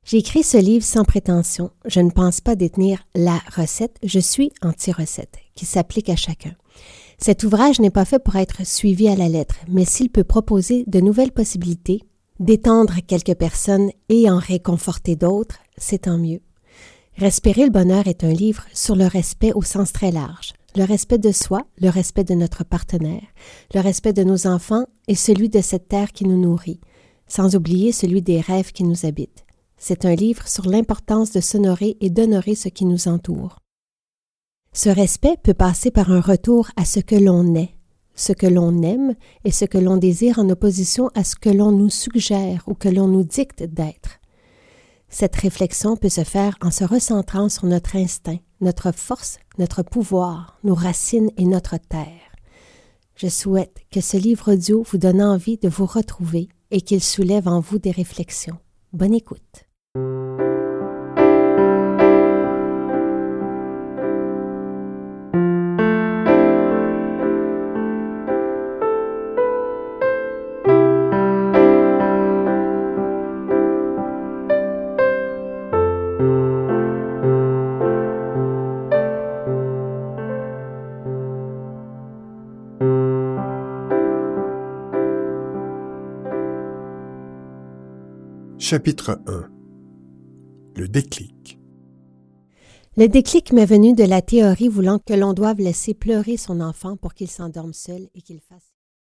J'ai écrit ce livre sans prétention. Je ne pense pas détenir la recette, je suis anti-recette, qui s'applique à chacun. Cet ouvrage n'est pas fait pour être suivi à la lettre, mais s'il peut proposer de nouvelles possibilités, d'étendre quelques personnes et en réconforter d'autres, c'est tant mieux. Respirer le bonheur est un livre sur le respect au sens très large. Le respect de soi, le respect de notre partenaire, le respect de nos enfants et celui de cette terre qui nous nourrit, sans oublier celui des rêves qui nous habitent. C'est un livre sur l'importance de s'honorer et d'honorer ce qui nous entoure. Ce respect peut passer par un retour à ce que l'on est, ce que l'on aime et ce que l'on désire en opposition à ce que l'on nous suggère ou que l'on nous dicte d'être. Cette réflexion peut se faire en se recentrant sur notre instinct, notre force, notre pouvoir, nos racines et notre terre. Je souhaite que ce livre audio vous donne envie de vous retrouver et qu'il soulève en vous des réflexions. Bonne écoute. Chapitre 1. Le déclic. Le déclic m'est venu de la théorie voulant que l'on doive laisser pleurer son enfant pour qu'il s'endorme seul et qu'il fasse...